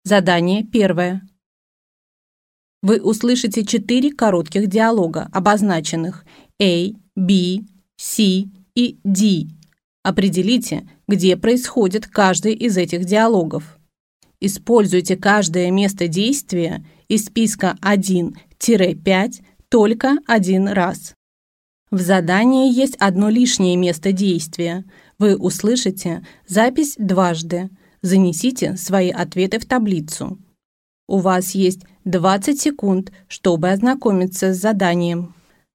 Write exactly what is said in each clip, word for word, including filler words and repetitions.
Задание первое. Вы услышите четыре коротких диалога, обозначенных A, B, C и D. Определите, где происходит каждый из этих диалогов. Используйте каждое место действия из списка один-пять только один раз. В задании есть одно лишнее место действия. Вы услышите запись дважды. Занесите свои ответы в таблицу. У вас есть двадцать секунд, чтобы ознакомиться с заданием.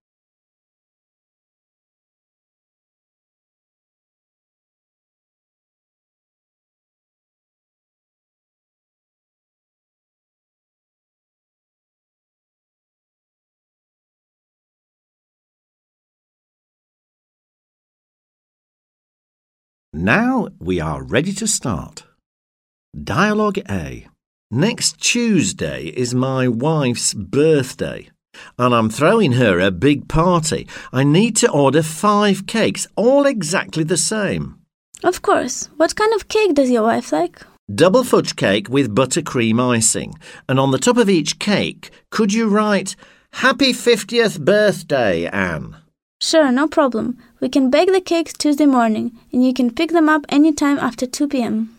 Now we are ready to start. Dialogue A. Next Tuesday is my wife's birthday, and I'm throwing her a big party. I need to order five cakes, all exactly the same. Of course. What kind of cake does your wife like? Double fudge cake with buttercream icing, and on the top of each cake, could you write, Happy fiftieth birthday, Anne? Sure, no problem. We can bake the cakes Tuesday morning, and you can pick them up any time after two p.m.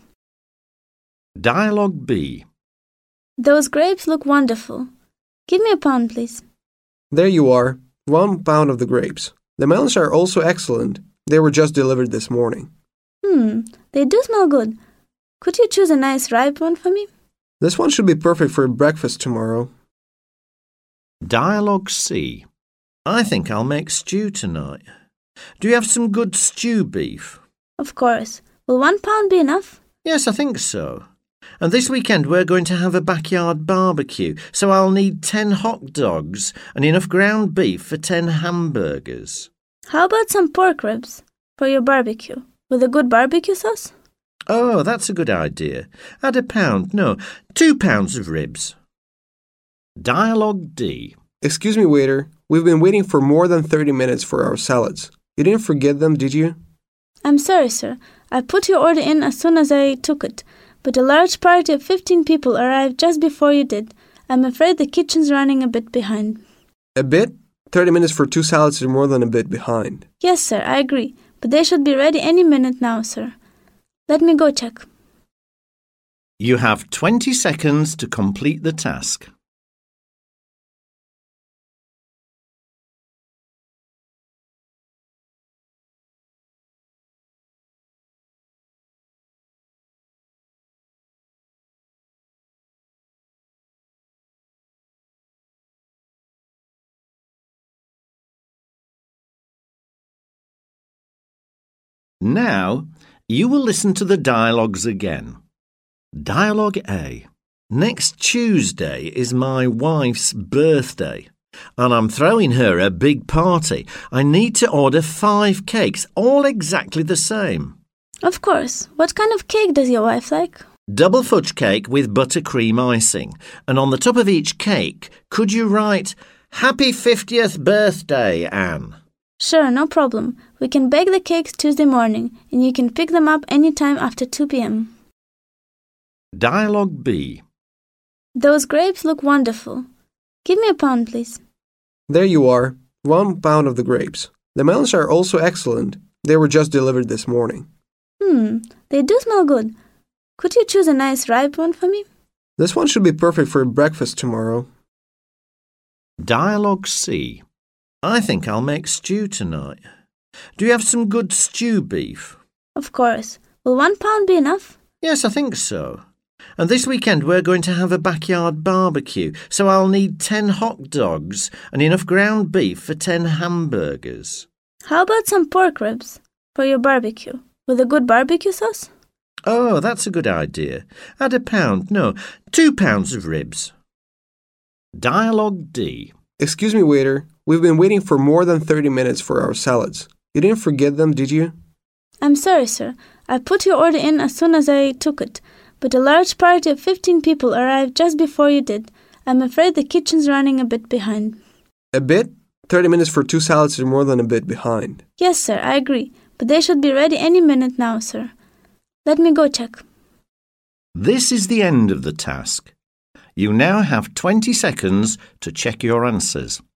Dialogue B. Those grapes look wonderful. Give me a pound, please. There you are, one pound of the grapes. The melons are also excellent. They were just delivered this morning. Hmm, they do smell good. Could you choose a nice ripe one for me? This one should be perfect for breakfast tomorrow. Dialogue C. I think I'll make stew tonight. Do you have some good stew beef? Of course. Will one pound be enough? Yes, I think so. And this weekend we're going to have a backyard barbecue, so I'll need ten hot dogs and enough ground beef for ten hamburgers. How about some pork ribs for your barbecue, with a good barbecue sauce? Oh, that's a good idea. Add a pound, no, two pounds of ribs. Dialogue D. Excuse me, waiter. We've been waiting for more than thirty minutes for our salads. You didn't forget them, did you? I'm sorry, sir. I put your order in as soon as I took it, but a large party of fifteen people arrived just before you did. I'm afraid the kitchen's running a bit behind. A bit? thirty minutes for two salads is more than a bit behind. Yes, sir, I agree. But they should be ready any minute now, sir. Let me go check. You have twenty seconds to complete the task. Now, you will listen to the dialogues again. Dialogue A. Next Tuesday is my wife's birthday, and I'm throwing her a big party. I need to order five cakes, all exactly the same. Of course. What kind of cake does your wife like? Double fudge cake with buttercream icing, and on the top of each cake, could you write, Happy fiftieth birthday, Anne? Sure, no problem. We can bake the cakes Tuesday morning, and you can pick them up any time after two p.m. Dialogue B. Those grapes look wonderful. Give me a pound, please. There you are, one pound of the grapes. The melons are also excellent. They were just delivered this morning. Hmm, they do smell good. Could you choose a nice ripe one for me? This one should be perfect for breakfast tomorrow. Dialogue C. I think I'll make stew tonight. Do you have some good stew beef? Of course. Will one pound be enough? Yes, I think so. And this weekend we're going to have a backyard barbecue, so I'll need ten hot dogs and enough ground beef for ten hamburgers. How about some pork ribs for your barbecue, with a good barbecue sauce? Oh, that's a good idea. Add a pound, no, two pounds of ribs. Dialogue D. Excuse me, waiter. We've been waiting for more than thirty minutes for our salads. You didn't forget them, did you? I'm sorry, sir. I put your order in as soon as I took it, but a large party of fifteen people arrived just before you did. I'm afraid the kitchen's running a bit behind. A bit? thirty minutes for two salads is more than a bit behind. Yes, sir, I agree. But they should be ready any minute now, sir. Let me go check. This is the end of the task. You now have twenty seconds to check your answers.